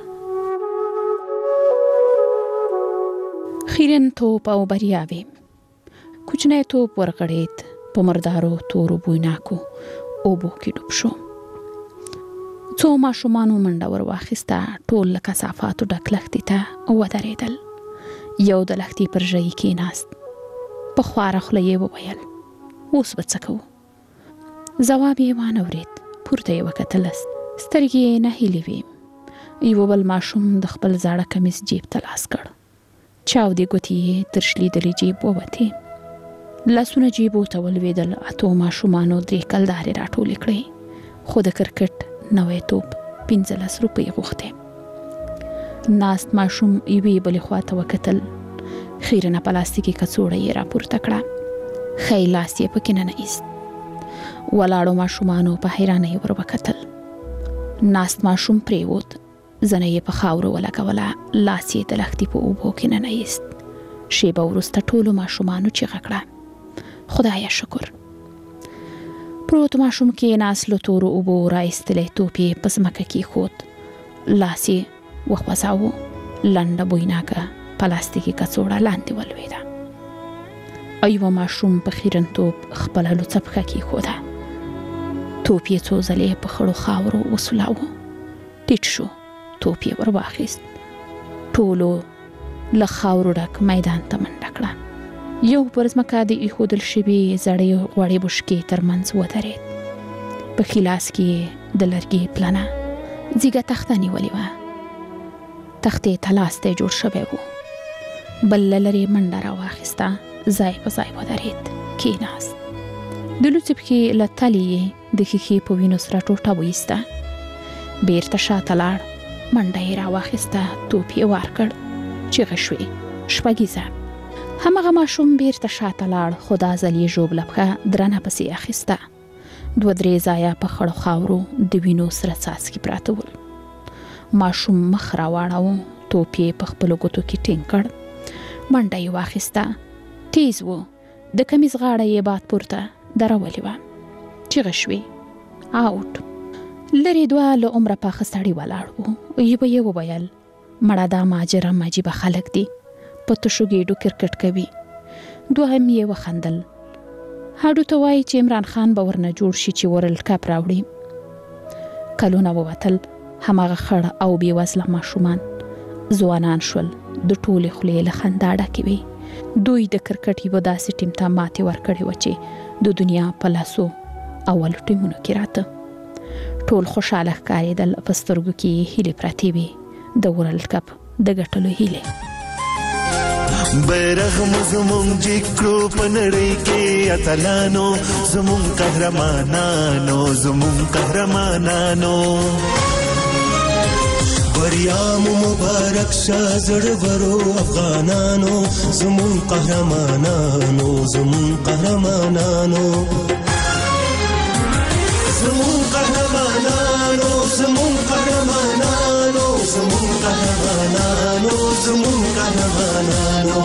خیرنتوب او بریاوې. کوچنی توپ ورغړېد، په مردارو تورو بویناکو اوبو کې ډوب شو. څو ماشومانو منډه ور واخیسته، ټول له کثافاتو ډک لښتې ته ودرېدل. یو د لښتې پر ژۍ کېناست، په خواره خوله یې وویل اوس به څه کوو؟ ځواب یې وانه ورېد. پورته یې وکتلست، سترګې یې نهیلې وې. یو بل ماشوم د خپل زاړه کمیس جیب ته لاس کړ، چاودې ګوتې یې تر شلیدلې جیب ووتې. لاسونه جیبو ته ولوېدل. اتو ماشومانو درې کلدارې راټولې کړې، خو د کرکټ نوی توپ پنځلس روپۍ غوښتې. ناست ماشوم یوې بلې خواته وکتل، خیرنه پلاستیکي کڅوړه یې راپورته کړه، ښی لاس یې پکې ننایست. ولاړو ماشومانو په حیرانۍ ور وکتل. ناست ماشوم پریوت، زنه یې په خاورو ولګوله، لاس یې د لښتې په اوبو کې ننایست. شیبه وروسته ټولو ماشومانو چیغه کړه خدایه شکر. پروت ماشوم کې ناس له تورو اوبو رایستلی توپ یې په ځمکه کېښود، لاس یې وخوځاوه، لنډه بویناکه پلاستیکي کڅوړه لاندې ولوېده. یوه ماشوم په خیرنتوب خپله لوڅه پښه کېښوده، توپ یې څو ځلې په خړو خاورو وسولاوه، ټیټ شو، توپ یې ور واخیست. ټولو له خاورو ډک میدان ته منډه کړه. یو پر ځمکه د ایښودل شوي زړې غوړې بشکې ترمنځ ودرېد. په خلاص کې د لرګي پلانه زیګه تخته نیولې وه. تختې تلاسته جوړ شوی وو. بل لري منډه راواخیسته، ځای په ځای ودرېد، کېناست. د لوڅې پښې له تلې د ښیښې په وینو سره ټوټه وایسته. بیرته شاته لاړ، منډه یې راواخیسته، توپ یې وار کړ، چیغې شوې، شپږیزه. همغه ماشوم بیرته شاته لاړ، خو دا ځل یې ژوبله پښه درنه پسې اخیسته. دوه درې ځایه په خړو خاورو د وینو سره څاڅکي پراته ول. ماشوم مخ راواړاوه، توپ یې په خپلو ګوتو کې ټینګ کړ، منډه یې واخیسته. تیز و، د کمیز غاړه یې باد پورته درولې وه. چیغې شوې، آوټ. لرې دوه له عمره پاخه سړي ولاړ وو. یوه یې وویل، مړه دا ماجرم عجیبه خلک دي، په تشو ګېډو کرکټ کوي. دوهم یې وخندل. هډو ته وایي چې عمران خان به ورنه جوړ شي چې ورلډ کپ راوړي. کلونه ووتل، هماغه خړ او بې وزله ماشومان ځوانان شول، د ټولې خولې له خندا ډکې وې. دوی د کرکټ یوه داسې ټیم ته ماتې ورکړې وه چې د دنیا په لاسو اولو ټیمونو کې راته. ټول خوشحاله ښکارېدل، په سترګو کې یې هیلې پرتې وې، د ورلډ کپ د ګټلو هیلې. بیرغ مو زمونږ جګ کړو په نړۍ کې اتلانو، زمونږ قهرمانانو، زمونږ قهرمانانو. بریا مو مبارک شه زړورو افغانانو، زمونږ قهرمانانو، زمونږ قهرمانانو. زمونږ قهرمانانو، زمونږ قهرمانانو، زمونږ قهرمانانو، زمونږ قهرمانانو.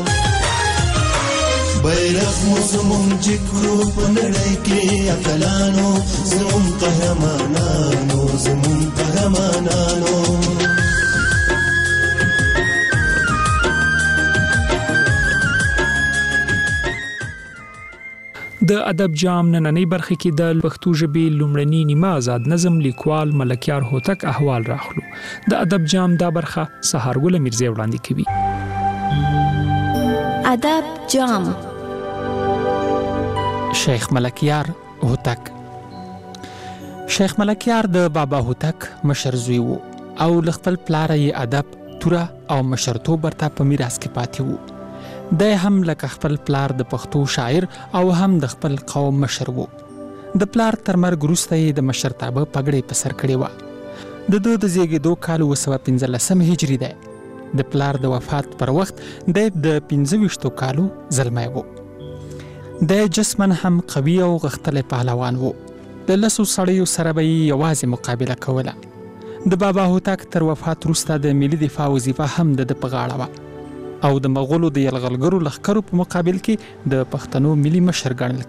بیرغ مو زمونږ جګ کړو په نړۍ کې اتلانو، زمونږ قهرمانانو، زمونږ قهرمانانو. د ادب جام نننۍ برخه کې د پښتو ژبې لومړني نیمه آزاد نظم لیکوال ملکیار هوتک احوال راخلو. د ادب جام دا برخه سهارګل میرزی وړاندې کوي. ادب جام. شیخ ملکیار هوتک. شیخ ملکیار د بابا هوتک مشر زوی وو او ل خپل پلار یې ادب، توره او مشرتوب ورته په میراث کې پاتې وو. د هم لکه خپل پلار د پښتو شاعر او هم د خپل قوم مشر وو. د پلار تر مرګ وروسته یې د مشرتابه پګړۍ په سر کړې وه. د ده د زیږېدو کال اوه سوه پنځلسم هجري دی. د پلار د وفات پر وخت دی د پنځه ویشتو کالو زلمی وو. د جسمن هم قوي او غښتلی پهلوان وو. د لسو سړیو سره به یې یوازې مقابله کوله. د بابا هوتک تر وفات وروسته د ملي دفاع وظیفه هم د ده په غاړه وه او د مغولو د یرغلګرو لښکرو په مقابل کې د پښتنو ملي مشر ګڼل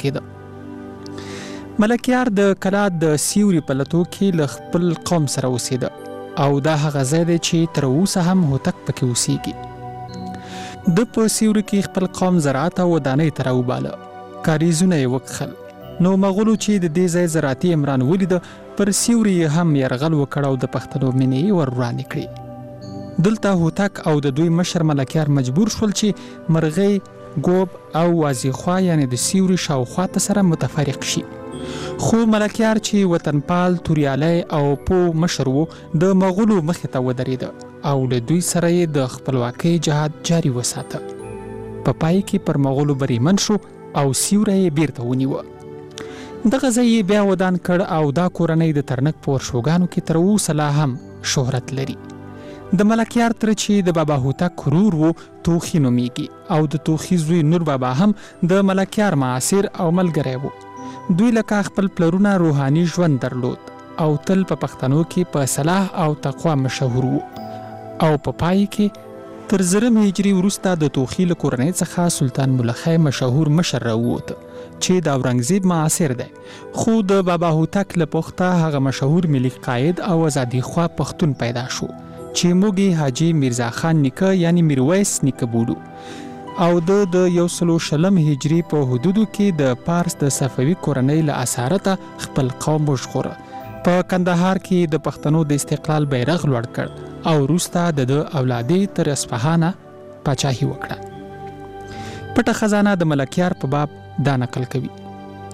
کېده. ملکیار د کلا د سیوري په لټو کې له خپل قوم سره اوسېده او دا هغه ځای دی چې تر اوسه هم هوتک پکې اوسېږي. د په سیوري کې خپل قوم زراعت او ودانۍ ته راوباله، کاریزونه یې وکښل. نو مغولو چې د دې ځای زراعتي عمران ولیده، پر سیوري یې هم یرغل وکړ او د پښتنو مینې یې ور وړاندې کړې. دلته هوتک او د دوی مشر ملکیار مجبور شول چې مرغۍ، ګوب او وازیخوا یعنی د سیوري شاوخوا ته سره متفرق شي. خو ملکیار چې وطنپال، توریالی او پو مشر وو، د مغولو مخې ته ودرېده او له دوی سره یې د خپلواکۍ جهاد جاري وساته. په پای کې پر مغولو بریمن شو او سیوری یې بیرته ونیوه. دغه ځای یې بیا ودان کړ او دا کورنۍ د ترنک په ورشوګانو کې تر اوسه لا هم شهرت لري. د ملکیار تر چې د بابا هوتک ورور وو، توخي نومیږي او د توخي زوی نور بابا هم د ملکیار معاصر او ملګری وو. دوی لکه خپل پلرونه روحاني ژوند درلود او تل په پښتنو کې په صلاح او تقوا مشهور وو. او په پای کې تر زرم هجري وروسته د توخي له کورنۍ څخه سلطان ملخی مشهور مشر راووت چې د اورنګزیب معاصر دی. خو د بابا هوتک له پخته هغه مشهور ملي قائد او ازادي خوا پښتون پیدا شو چې موږ حاجی میرزا خان نیکه یعنی میرویس نیکه بولو. او د د یو سلو شلم هجری په حدودو کې د پارس د صفوي کورنۍ له اسارته خپل قوم وژغوره. په کندهار کې د پښتنو د استقلال بیرغ لوړ کړ او وروسته د اولادې تر اصفهانه پاچاهي وکړه. پټه خزانه د ملکیار په باب دا نقل کوي.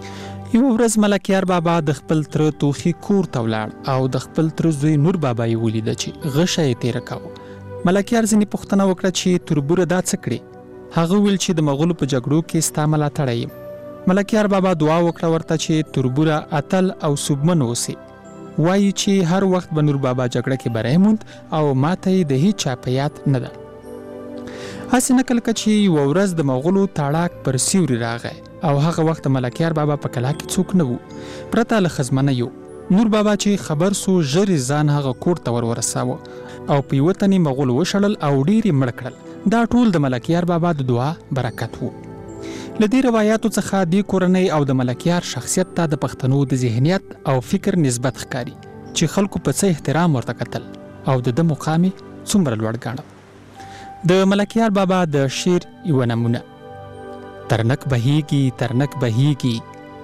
یو ورځ ملکیار بابا د خپل تر توخي کور ته ولاړ او د خپل تر زوی نور بابا یې ولید چې غشه یې تیر کاوه. ملکیار ځینې پوښتنه وکړه چې تربوره دا څه کړې؟ هغه ویل چې د مغولو په جګړو کې ستا ملاتړی یم. ملکیار بابا دعا وکړه ورته چې تربوره اتل او سوبمن اوسي. وایي چې هر وخت به نور بابا جګړه کې بری موند او ماته یې د هیچ چا په یاد نه ده. هسې نقل که چې یوه ورځ د مغولو تاړاک پر سیوري راغی او هغه وخت ملکیار بابا په کلا کې څوک نه وو، پرته له ښځمنیو. نور بابا چې خبر سو ژر ځان هغه کور ته ور ورساوه او په یوه تنې مغول وشړل او ډېر یې مړه کړل. دا ټول د ملکیار بابا د دعا برکت وو. له دې روایاتو څخه دې کورنۍ او د ملکیار شخصیت ته د پښتنو د ذهنیت او فکر نسبت ښکاري چې خلکو په څه احترام ورته کتل او د ده مقام یې څومره لوړ ګاڼه. د ملکیار بابا د شعر یوه نمونه: ترنک بهیږي ترنک بهیږي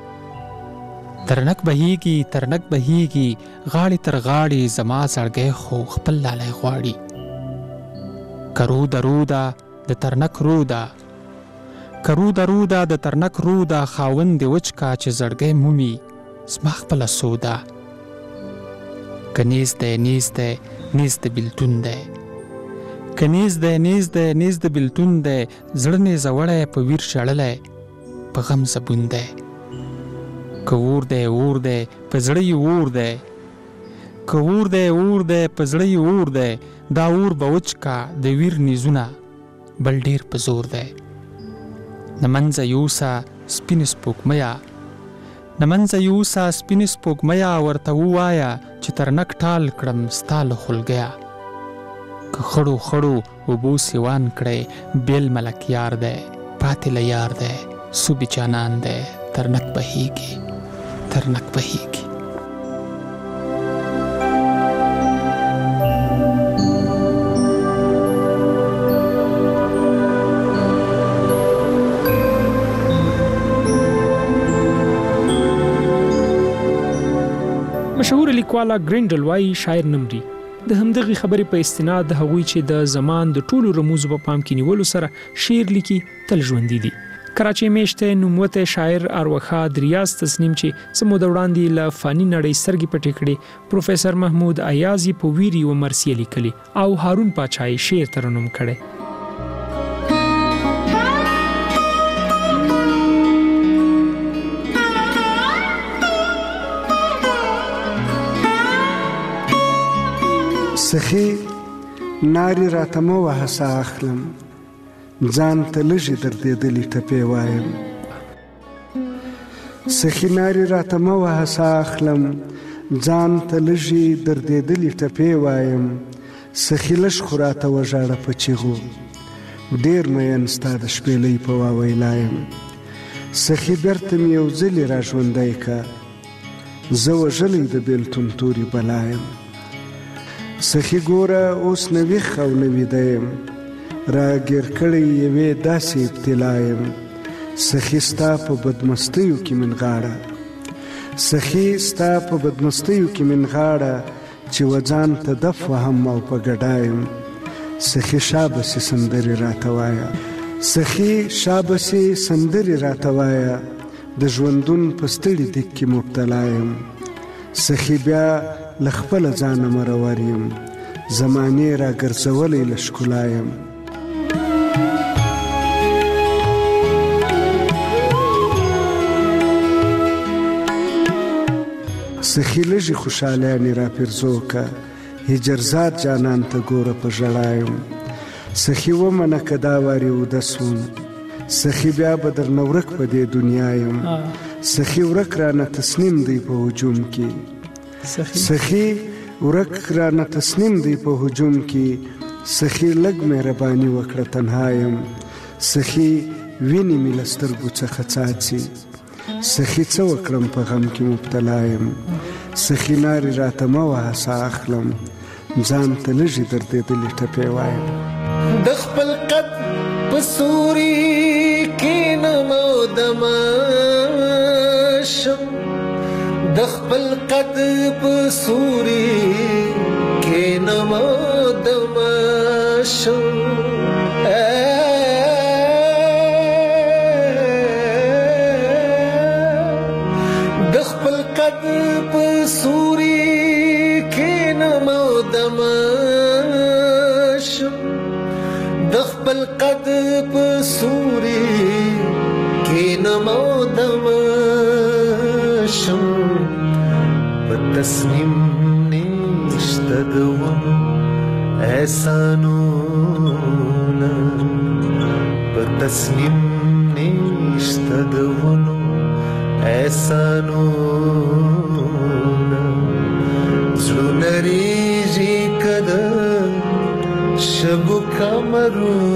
ترنک بهیږي ترنک بهیږي غاړې تر غاړې زما زړګی خو خپل لالی غواړي. کرو دروده د ترنک روده کرو دروده د ترنک روده خاوند دې وچ کا چې زړګی مومي زما خپله سوده. که نیز دی نیز دی نیز د بیلتون دی که نیز دی نیز دی نیز د بیلتون دی زړه نیزه وړی په ویر شړلی په غم زبون دی. که اور دی اور دی په زړه یې اور دی که اور دی اور دی په زړه یې اور دی دا اور به وچ کا د ویر نیزونه بل ډیر په زور دی. نمنځه یوسه سپینې سپوږمیا نمنځه یوسه سپینې سپوږمیا ورته ووایه چې ترنک ټال کړم ستا له خلګیا. که خړو خړو اوبو سیوان کړی بیل ملکیار دی پاتې له یار دی صوبې جانان دی ترنک بهیږي ترنک بهیږي. مشهور لیکواله ګرینډل وایي شاعر نمري د همدغې خبرې په استناد د هغوی چې د زمان د ټولو رموزو په پام کې نیولو سره شعر لیکي تل ژوندي دي. کراچۍ میشته نوموتی شاعر ارواښاد ریاض تسنیم چې څه موده وړاندې له فاني نړۍ سترګې پټې کړې، پروفیسر محمود ایاز یې په ویر یوه مرثیه لیکلې او هارون پاچا یې شعر ترنم کړی. سخی ناری راته مه وهه ساه اخلم ځان ته لږې دردېدلې ټپې وایم. سخی ناری راته مه وهه ساه اخلم ځان ته لږې دردېدلې ټپې وایم. سخی لږ خو راته وژاړه په چیغو ډېر مین ستا د شپېلۍ په واویلا یم. سخی بېرته مې یو ځلې را ژوندی که زه وژلی د بېلتون تورې بلا یم. سخی ګوره اوس نه ویښ او نه ویده یم را ګیر کړی یوې داسې ابتلا یم. سخی ستا په بدمستیو کې من غاړه سخی ستا په بدمستیو کې من غاړه چې وځان ته دف وهم او په ګډا یم. سخی شابسې سندرې راته وایه سخی شابسې سندرې راته وایه د ژوندون په ستړي دیګ کې مبتلا یم. سخی بیا له خپله ځانه مرور یم زمانې را ګرځولی له ښکلا یم. سخی لږې خوشحالیانې را پرزو که هجرزاد جانان ته ګوره په ژړا یم. سخی ومنه که دا وارې اوده سوم سخی بیا به درنه ورک په دې دنیا یم. سخی ورک رانه تسنیم دی په هجوم کې سخی ورک رانه تسنیم دی په هجوم کې. سخی لږ مهرباني وکړه تنها یم. سخی وینې مې له سترګو څخه څاڅي سخی څه وکړم په غم کې مبتلا یم. سخی نارې راته مه وهه ساه اخلم ځان ته لږې دردېدلې ټپې وایم. د خپل قد په سوري کښېنم او دمه شم د خپل قد په سوري کښېنم او دمه شم. په سوري کې نمو دمشم د خپل قد په سوري کې نمو دمشم په تصمیم نشته د ونو احسانونه په تصمیم نشته د ونو احسانونه زړونه ریږي که د شګو کمرونه